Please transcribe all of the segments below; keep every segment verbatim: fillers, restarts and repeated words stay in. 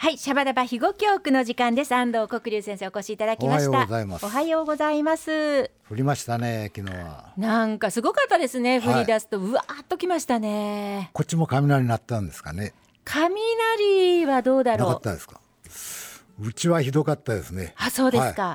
はい、シャバダバ肥後教区の時間です。安藤国龍先生お越しいただきました。 おはようございます。 おはようございます。 降りましたね、昨日は。 なんかすごかったですね。降り出すと、はい、うわーっときましたね。 こっちも雷鳴ったんですかね。 雷はどうだろう。 なかったですか。うちはひどかったですね。 あ、そうですか、 はい、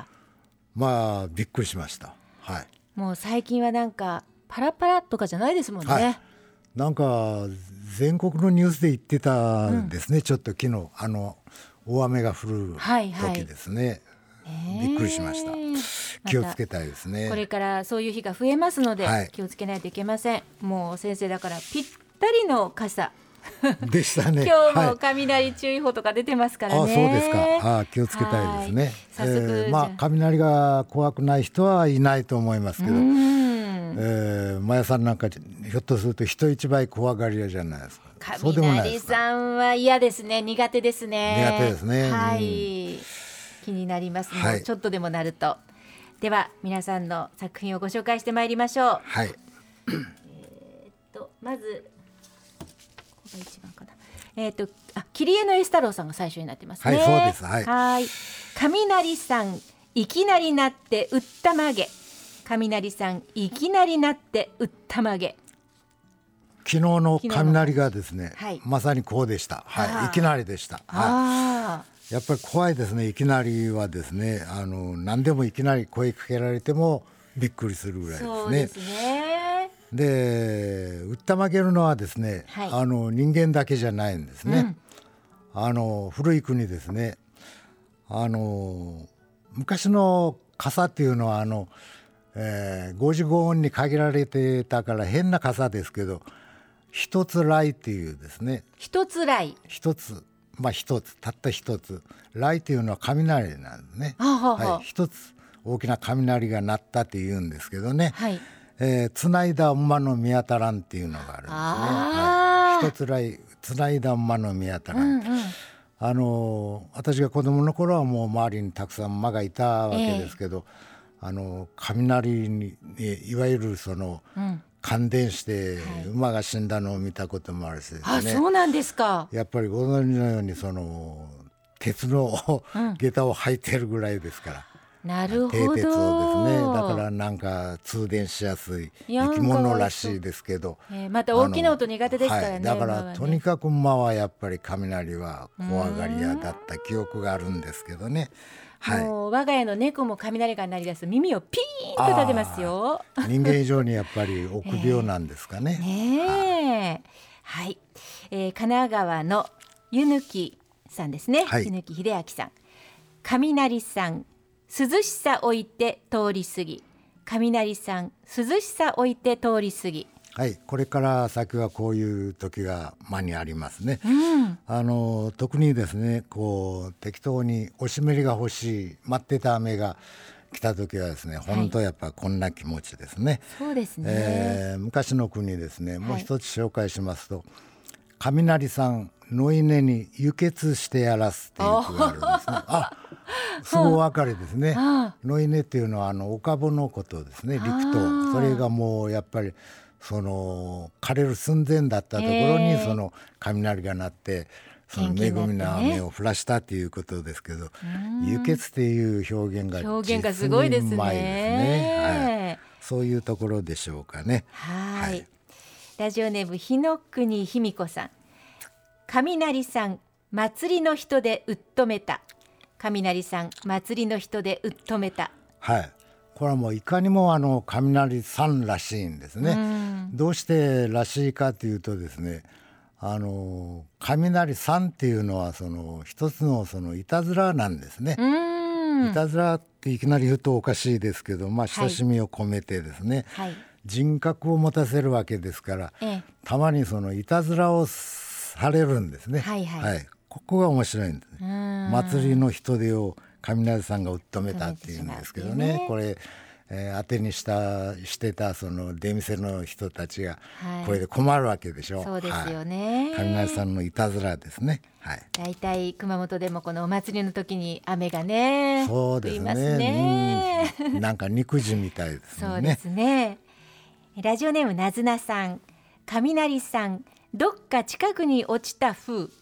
まあびっくりしました、はい、 もう最近はなんかパラパラとかじゃないですもんね、はい、 なんか全国のニュースで言ってたんですね、うん、ちょっと昨日あの大雨が降る時ですね、はいはい、びっくりしました。気をつけたいですね。 これからそういう日が増えますので、はい、気をつけないといけません。もう先生だからぴったりの傘でしたね。 今日も雷注意報とか出てますからね、はい、 あ、そうですか。あ、気をつけたいですね。早速、えーまあ、雷が怖くない人はいないと思いますけど、えー、マヤさんなんかひょっとすると人一倍怖がり屋じゃないですか。 雷さんは嫌ですね。苦手ですね。 苦手ですね、 はい、うん、気になりますね、はい、ちょっとでもなると。では皆さんの作品をご紹介してまいりましょう。 はい、 えー、っとまずここが一番かな。えー、っとあ桐江のエス太郎さんが最初になってますね。 はい、そうです。はい、 はい、雷さんいきなりなってうったまげ。雷さんいきなりなってうったまげ。 昨日の雷がですね、はい、まさにこうでした、はい、いきなりでした、はい、やっぱり怖いですね。いきなりはですね、あの何でもいきなり声かけられてもびっくりするぐらいですね。 そうですね。 でうったまげるのはですね、はい、あの人間だけじゃないんですね、うん、あの古い国ですね。あの昔の傘っていうのはあの、えー、ごじご音に限られてたから変な傘ですけど、一つ雷っていうですね、 一つ雷一つ、まあ一つたった一つ雷っていうのは雷なんですね。はい、一つ大きな雷が鳴ったっていうんですけどね、はい、えー、つないだ馬の見当たらんっていうのがあるんですね。はい、一つ雷つないだ馬の見当たらん、うんうん、あの私が子供の頃はもう周りにたくさん馬がいたわけですけど、えー、あの雷にいわゆるその、うん、感電して馬が死んだのを見たこともあるしですね、 はい、あ、そうなんですか。 やっぱりご存知のようにその鉄の、うん、下駄を履いてるぐらいですから。 なるほど。 蹄鉄をですね、だからなんか通電しやすい生き物らしいですけど、 えー、また大きな音苦手ですからね、はい、 だからとにかく馬はやっぱり雷は怖がり屋だった記憶があるんですけどね。 はい、もう我が家の猫も雷が鳴り出す耳をピーンと立てますよ。 人間以上にやっぱり臆病なんですかね。 えー、ねえ、はい、えー、神奈川の湯貫さんですね、はい、湯貫秀明さん。雷さん涼しさ置いて通り過ぎ。雷さん涼しさ置いて通り過ぎ。 はい、これから先はこういう時が間にありますね、うん、あの特にですね、こう適当にお湿りが欲しい待ってた雨が来た時はですね、本当やっぱこんな気持ちですね、はい、 そうですね、 えー、昔の国ですね、もう一つ紹介しますと、はい、雷さんの稲に輸血してやらすっていう句があるんですね。あ、すごいお分かりですね。の稲っていうのはあの岡穂のことですね、陸東。それがもうやっぱりその枯れる寸前だったところにその雷が鳴ってその恵みの雨を降らしたということですけど、輸血っていう表現が実にうまいですね。はい、そういうところでしょうかね。 はい、はい、ラジオネーム日の国卑美子さん。雷さん祭りの人でうっとめた。雷さん祭りの人でうっとめた。 はい、これはもういかにもあの雷さんらしいんですね。うどうしてらしいかというとですね、あの雷さんっていうのはその一つのそのいたずらなんですね。いたずらっていきなり言うとおかしいですけど、まあ親しみを込めてですね、はいはい、人格を持たせるわけですから、ええ、たまにそのいたずらをされるんですね。はいはいはい、ここが面白いんですね。祭りの人手を雷さんがうっとめたっていうんですけどね、ね、これ、えー、当てにしたしてたその出店の人たちがこれで困るわけでしょう。 そうですよね、 はい、雷さんのいたずらですね。はい、 だいたい熊本でもこのお祭りの時に雨がね、 そうですね、降りますね、うん、なんか肉汁みたいですね。 そうですね。ラジオネームなずなさん。雷さんどっか近くに落ちた風。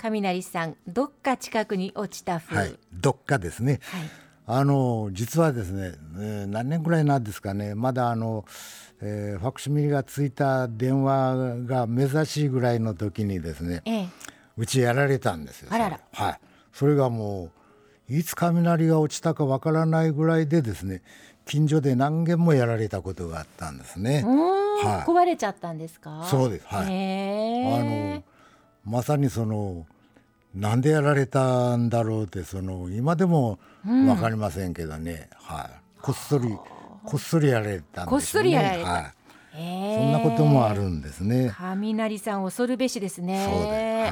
雷さん、どっか近くに落ちた風、 はい、どっかですね、はい、あの実はですね、えー、何年くらいなんですかね、まだあの、えー、ファクシミリがついた電話が珍しいぐらいの時にですね、ええ、うちやられたんですよ。 あらら、 はい、それがもういつ雷が落ちたかわからないぐらいでですね、近所で何件もやられたことがあったんですね。 はい、壊れちゃったんですか？ そうです、はい、あのまさにそのなんでやられたんだろうってその今でも分かりませんけどね、うん、はい、こっそりこっそりやられたんですね。 こっそりやられた、はい、 そんなこともあるんですね。 雷さん恐るべしですね。 そうです、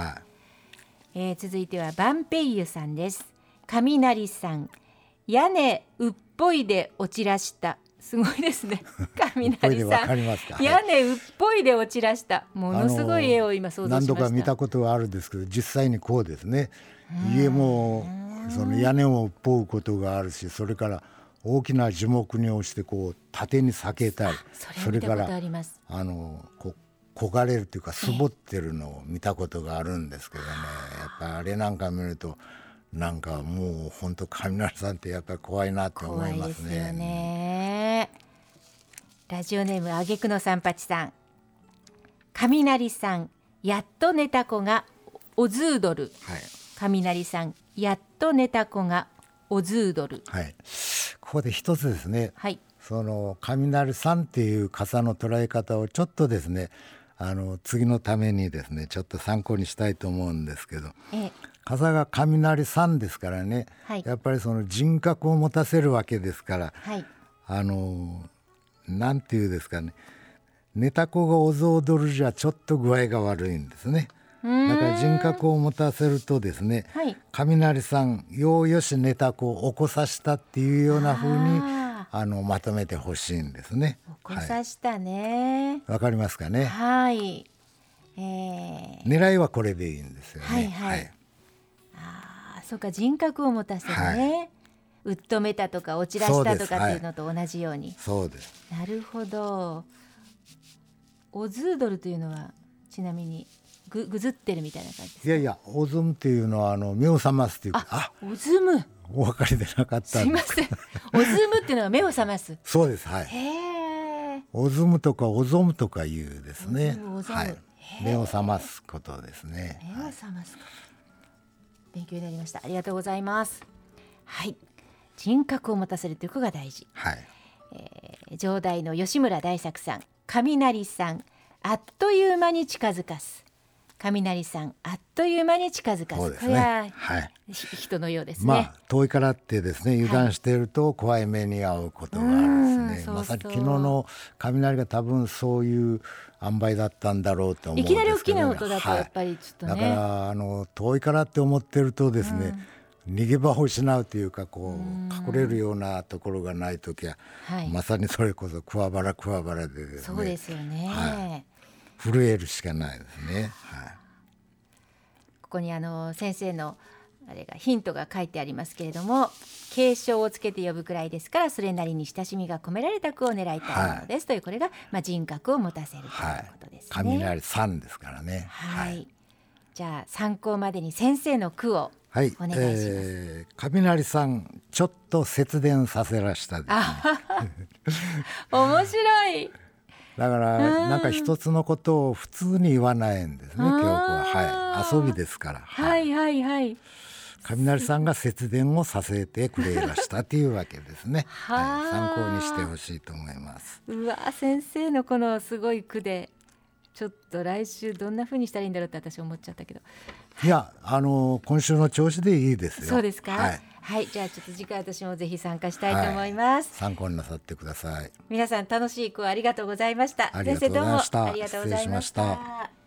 はい、 えー、続いてはバンペイユさんです。雷さん、屋根うっぽいで落ちらした。すごいですね。雷さん、屋根うっぽいで落ちらした。ものすごい絵を今想像しました。 何度か見たことはあるんですけど、実際にこうですね、家もその屋根をうっぽうことがあるし、それから大きな樹木に押してこう縦に裂けたり、 それからあのこ焦がれるというかすぼってるのを見たことがあるんですけどね、やっぱりあれなんか見るとなんかもう本当雷さんってやっぱり怖いなって思いますね。 怖いですよね。ラジオネームあげくのさんぱちさん、雷さん、やっと寝た子がおズードル、はい、雷さん、やっと寝た子がおズードル、 はい、ここで一つですね、 はい、 その雷さんっていう傘の捉え方をちょっとですね、あの次のためにですねちょっと参考にしたいと思うんですけど、ええ、傘が雷さんですからね、はい、やっぱりその人格を持たせるわけですから、はい、あのなんていうんですかね、寝た子がおぞおどるじゃちょっと具合が悪いんですね。だから人格を持たせるとですね、はい、雷さんようよし寝た子を起こさしたっていうような風にあのまとめてほしいんですね。 起こさしたね、 わ、はい、かりますかね。 はい、えー、 狙いはこれでいいんですよね。 はいはい、はい、あ、そうか、人格を持たせるね、はい、うっとめたとか落ちらしたとかっていうのと同じように。 そうです、 はい、なるほど。オズードルというのはちなみに ぐ, ぐずってるみたいな感じですか？ いやいや、オズムっていうのはあの目を覚ますっていうか。 あ、オズム、 お分かりでなかったんです。 すいません。オズムっていうのは目を覚ます。 そうです、はい。 へー、 オズムとかオゾムとかいうですね、 オズム、オゾム、はい、 目を覚ますことですね。 目を覚ますこと、はい、勉強になりました。ありがとうございます。はい、人格を持たせるということが大事。はい、えー、上代の吉村大作さん、雷さん、あっという間に近づかす。雷さん、あっという間に近づかす。 そうですね、 これは、 はい、 人のようですね。 まあ、遠いからってですね、油断していると怖い目に遭うことがあるんですね。まさに昨日の雷が多分そういう塩梅だったんだろうと思うんですけど、ね、 いきなり大きな音だとやっぱりちょっとね、 はい、だからあの遠いからって思ってるとですね、逃げ場を失うというか、こう隠れるようなところがないときは、はい、まさにそれこそ桑原桑原でですね、 そうですよね、はい、 震えるしかないですね。はい、 ここにあの先生のあれがヒントが書いてありますけれども、継承をつけて呼ぶくらいですからそれなりに親しみが込められた句を狙いたいものです、はい、という、これが、まあ、人格を持たせるということですね。はい、 雷さんですからね。 はい、はい、じゃあ参考までに先生の句をお願いします。はい、 えー、雷さんちょっと節電させらしたですね。 面白い。 だからなんか一つのことを普通に言わないんですね、今日は。はい、遊びですから。 はいはいはい。 雷さんが節電をさせてくれましたというわけですね。はい、参考にしてほしいと思います。 うわ、先生のこのすごい句でちょっと来週どんな風にしたらいいんだろうって私思っちゃったけど、 いや、あの今週の調子でいいですよ。 そうですか。 はい、 はい、じゃあちょっと次回私もぜひ参加したいと思います。はい、 参考になさってください。 皆さん楽しい句をありがとうございました。 ありがとうございました。 先生どうもありがとうございました。